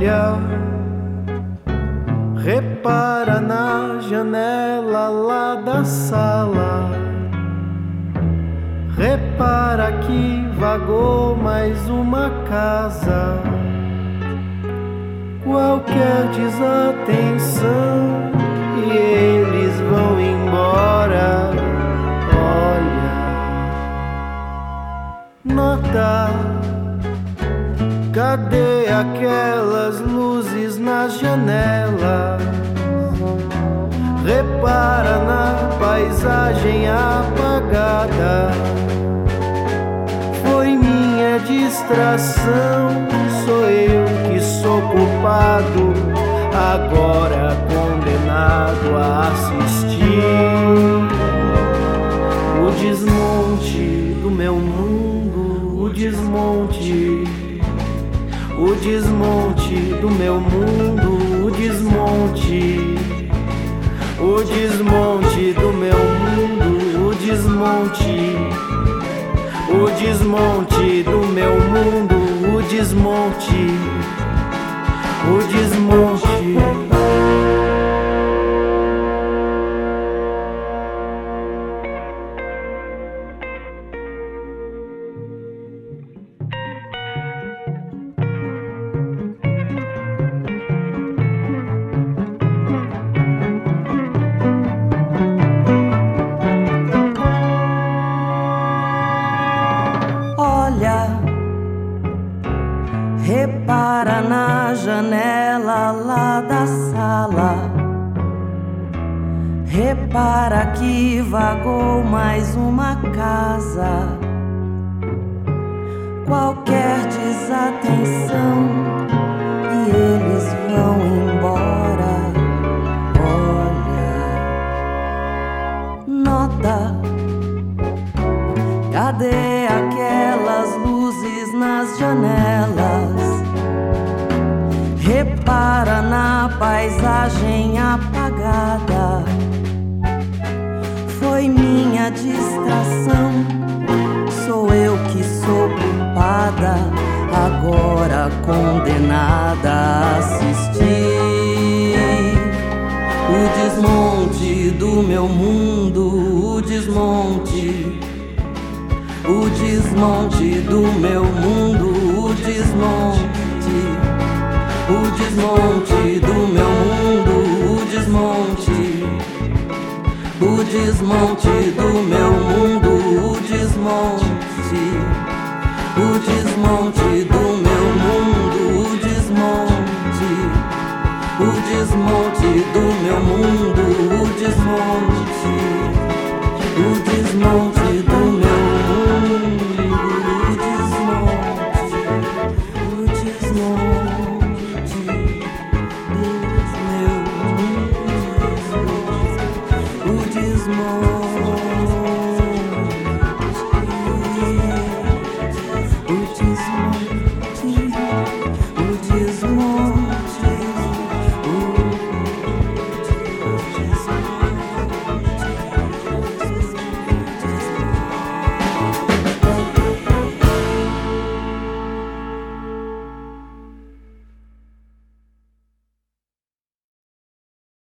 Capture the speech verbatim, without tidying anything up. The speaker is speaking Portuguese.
Olha, repara na janela lá da sala. Repara que vagou mais uma casa. Qualquer desatenção e eles vão embora. Olha, nota, cadê aquelas luzes nas janelas? Repara na paisagem apagada. Foi minha distração, sou eu que sou culpado, agora condenado a assistir o desmonte do meu mundo, o desmonte, o desmonte do meu mundo, o desmonte, o desmonte do meu mundo, o desmonte, o desmonte do meu mundo, o desmonte, o desmonte. Repara na janela lá da sala. Repara que vagou mais uma casa. Qualquer desatenção e eles vão embora. Olha, nota, cadê aquelas luzes nas janelas? Repara na paisagem apagada. Foi minha distração, sou eu que sou culpada, agora condenada a assistir o desmonte do meu mundo, o desmonte, o desmonte do meu mundo, o desmonte, o desmonte do meu mundo, o desmonte, o desmonte do meu mundo, o desmonte, o desmonte do meu mundo, o desmonte, o desmonte do meu mundo, o desmonte, o desmonte do meu mundo. O desmonte.